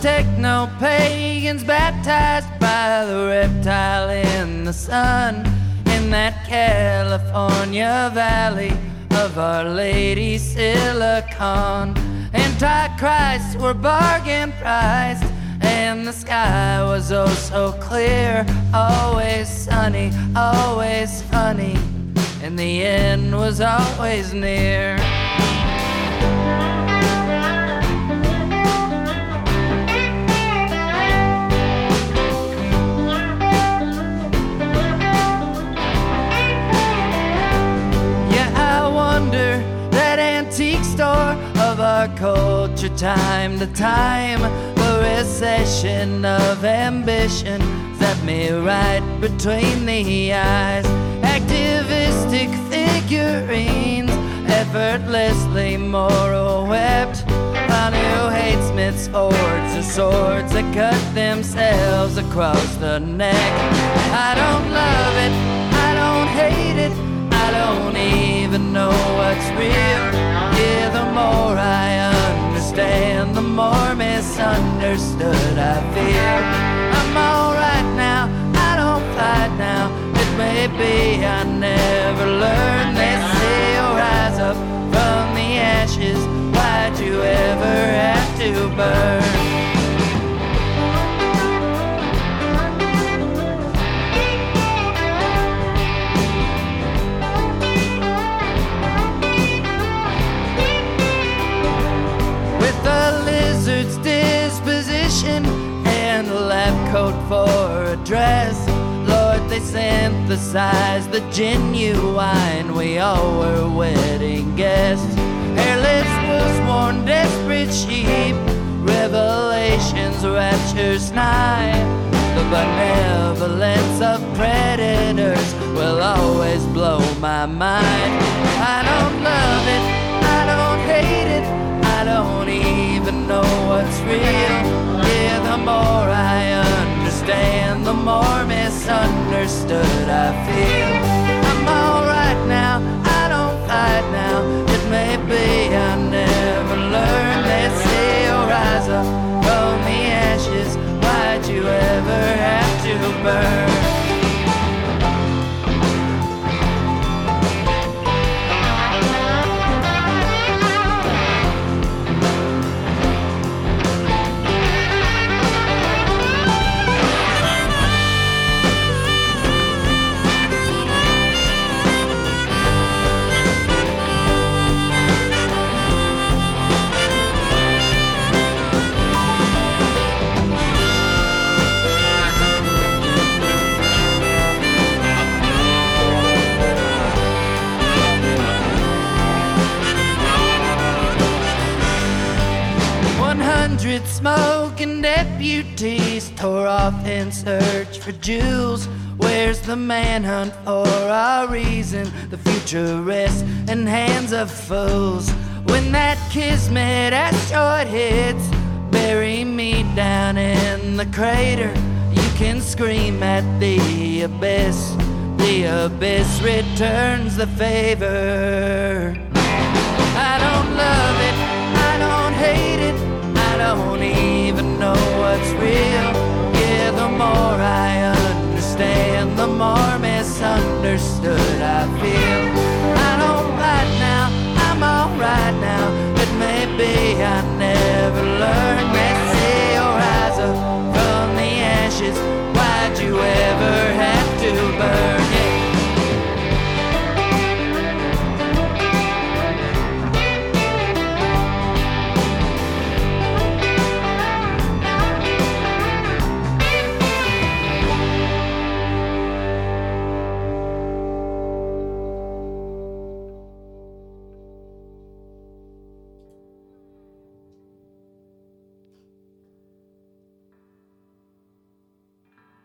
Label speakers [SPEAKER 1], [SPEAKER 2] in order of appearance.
[SPEAKER 1] techno-pagans baptized by the reptile in the sun in that California valley of Our Lady Silicon. Antichrists were bargain priced, and the sky was oh so clear, always sunny, always funny, and the end was always near. Antique store of our culture, time to time, the recession of ambition set me right between the eyes. Activistic figurines, effortlessly moral wept, while new hate smiths forged the swords that cut themselves across the neck. I don't love it, I don't hate it, I don't even know what's real. Yeah, the more I understand, the more misunderstood I feel. I'm alright now, I don't fight now. It may be I never learn. They say you'll rise up from the ashes. Why'd you ever have to burn? And a lab coat for a dress, Lord, they synthesized the genuine. We all were wedding guests. Hairless wolves worn desperate sheep, revelations, raptures nigh. The benevolence of predators will always blow my mind. I don't love it, I don't hate it, I don't even know what's real. Yeah, the more I understand, the more misunderstood I feel. I'm alright now, I don't fight now. It may be I never learn. They say you'll rise up from the ashes. Why'd you ever have to burn? Smoking deputies tore off in search for jewels. Where's the manhunt for our reason? The future rests in hands of fools. When that kismet asteroid hits, bury me down in the crater. You can scream at the abyss returns the favor.